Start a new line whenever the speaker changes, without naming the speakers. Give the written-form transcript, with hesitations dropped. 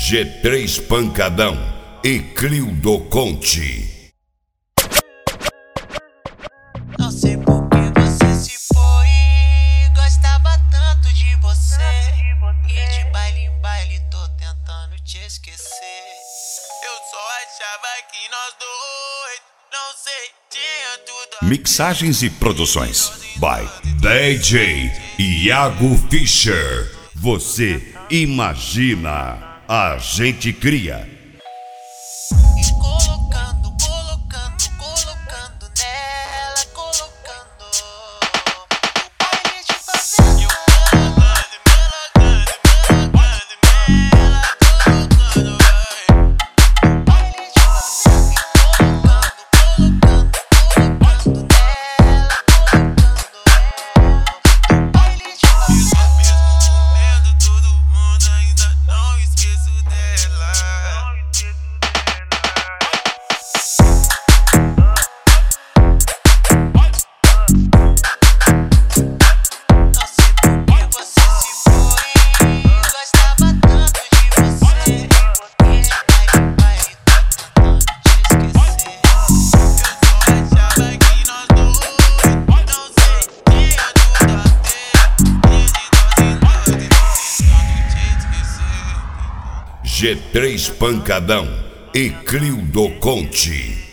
G3 Pancadão e Crio do Conte.
Não sei por que você se foi, gostava tanto de você. E de baile em baile tô tentando te esquecer. Eu só achava que nós dois, não sei, tinha tudo.
Mixagens e produções by DJ Iago Fischer. Você imagina, a gente cria.
E colocando nela, colocando o baile de favela.
G3 Pancadão e Crio do Conte.